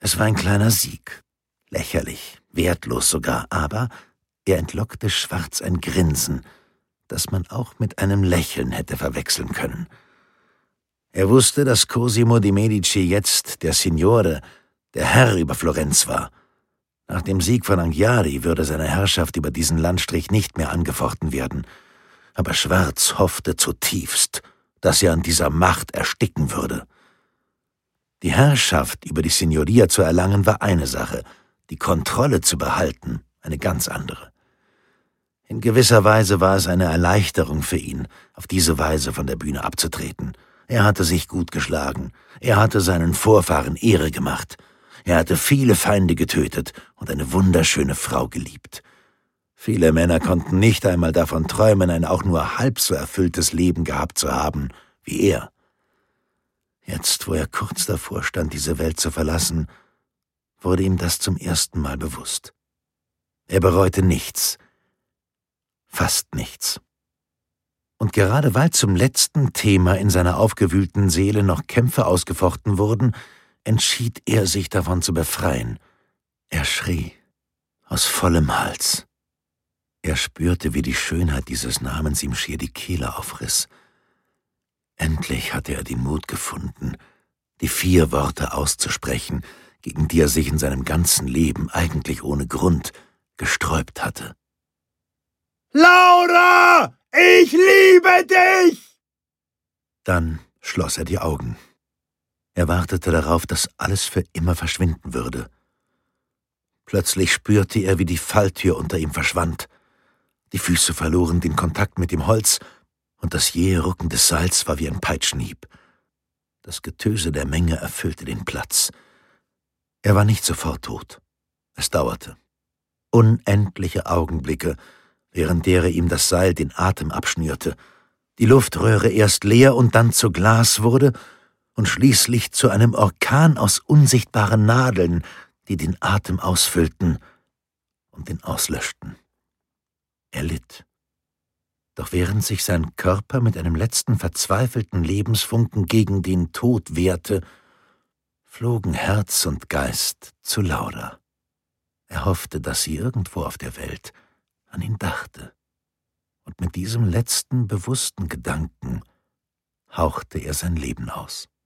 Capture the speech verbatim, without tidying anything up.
Es war ein kleiner Sieg, lächerlich, wertlos sogar, aber er entlockte Schwarz ein Grinsen, das man auch mit einem Lächeln hätte verwechseln können. Er wusste, dass Cosimo di Medici jetzt der Signore, der Herr über Florenz war. Nach dem Sieg von Anghiari würde seine Herrschaft über diesen Landstrich nicht mehr angefochten werden. Aber Schwarz hoffte zutiefst, dass er an dieser Macht ersticken würde. Die Herrschaft über die Signoria zu erlangen war eine Sache, die Kontrolle zu behalten eine ganz andere. In gewisser Weise war es eine Erleichterung für ihn, auf diese Weise von der Bühne abzutreten. Er hatte sich gut geschlagen, er hatte seinen Vorfahren Ehre gemacht, er hatte viele Feinde getötet und eine wunderschöne Frau geliebt. Viele Männer konnten nicht einmal davon träumen, ein auch nur halb so erfülltes Leben gehabt zu haben wie er. Jetzt, wo er kurz davor stand, diese Welt zu verlassen, wurde ihm das zum ersten Mal bewusst. Er bereute nichts, fast nichts. Und gerade weil zum letzten Thema in seiner aufgewühlten Seele noch Kämpfe ausgefochten wurden, entschied er, sich davon zu befreien. Er schrie, aus vollem Hals. Er spürte, wie die Schönheit dieses Namens ihm schier die Kehle aufriss. Endlich hatte er den Mut gefunden, die vier Worte auszusprechen, gegen die er sich in seinem ganzen Leben eigentlich ohne Grund gesträubt hatte. »Laura, ich liebe dich!« Dann schloss er die Augen. Er wartete darauf, dass alles für immer verschwinden würde. Plötzlich spürte er, wie die Falltür unter ihm verschwand. Die Füße verloren den Kontakt mit dem Holz, und das jähe Rucken des Seils war wie ein Peitschenhieb. Das Getöse der Menge erfüllte den Platz. Er war nicht sofort tot. Es dauerte. Unendliche Augenblicke, während derer ihm das Seil den Atem abschnürte, die Luftröhre erst leer und dann zu Glas wurde und schließlich zu einem Orkan aus unsichtbaren Nadeln, die den Atem ausfüllten und ihn auslöschten. Er litt. Doch während sich sein Körper mit einem letzten verzweifelten Lebensfunken gegen den Tod wehrte, flogen Herz und Geist zu Laura. Er hoffte, dass sie irgendwo auf der Welt an ihn dachte. Und mit diesem letzten bewussten Gedanken hauchte er sein Leben aus.